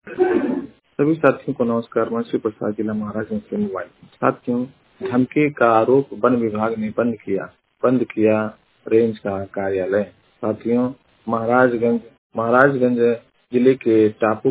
सभी साथियों को नमस्कार। मैं श्री प्रसाद, जिला महाराजगंज से मोबाइल। साथियों, धमकी का आरोप वन विभाग ने बंद किया रेंज का कार्यालय। साथियों, महाराजगंज महाराजगंज जिले के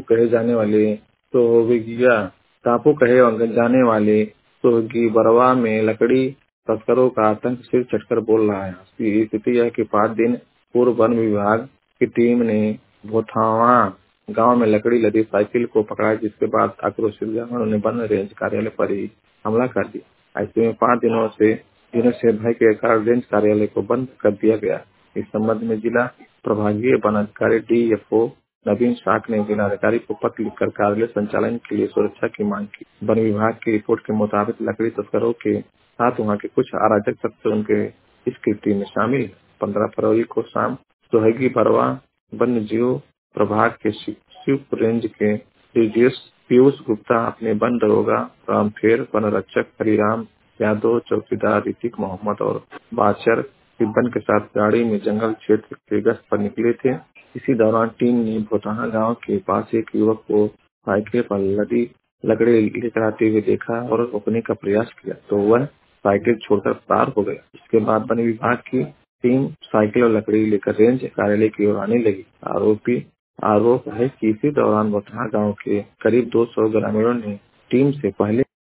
टापू कहे जाने वाले सोहगी बरवा में लकड़ी तस्करों का आतंक सिर चढ़कर बोल रहा है। स्थिति यह कि 5 दिन पूर्व वन विभाग की टीम ने भोथावा गांव में लकड़ी लदी साइकिल को पकड़ा, जिसके बाद आक्रोशित ग्रामीणों ने वन रेंज कार्यालय पर ही हमला कर दिया। ऐसे में 5 दिनों से भय के कारण रेंज कार्यालय को बंद कर दिया गया। इस संबंध में जिला प्रभागीय वन अधिकारी DFO नवीन शाख ने जिलाधिकारी को पत्र लिखकर कार्यालय संचालन के लिए सुरक्षा की मांग की। वन विभाग की रिपोर्ट के मुताबिक लकड़ी तस्करों के साथ वहां के कुछ अराजक तत्व उनके इस कृत्य में शामिल है। 15 फरवरी को शाम सोहगी बरवा वन्य जीव प्रभाग के शिव रेंज के डीजीएस पीयूष गुप्ता, अपने वन दरोगा रामफेर, वन रक्षक हरिराम यादव, चौकीदार ऋतिक मोहम्मद और बादशर सिब्बन के साथ गाड़ी में जंगल क्षेत्र के गश्त पर निकले थे। इसी दौरान टीम ने भोताहा गांव के पास एक युवक को साइकिल पर लदी लकड़ी लेकर आते हुए देखा और रोकने का प्रयास किया, तो वह साइकिल छोड़कर फरार हो गया। इसके बाद वन विभाग की टीम साइकिल और लकड़ी लेकर रेंज कार्यालय की ओर आने लगी। आरोप है कि इसी दौरान भोताहा गांव के करीब 200 ग्रामीणों ने टीम से पहले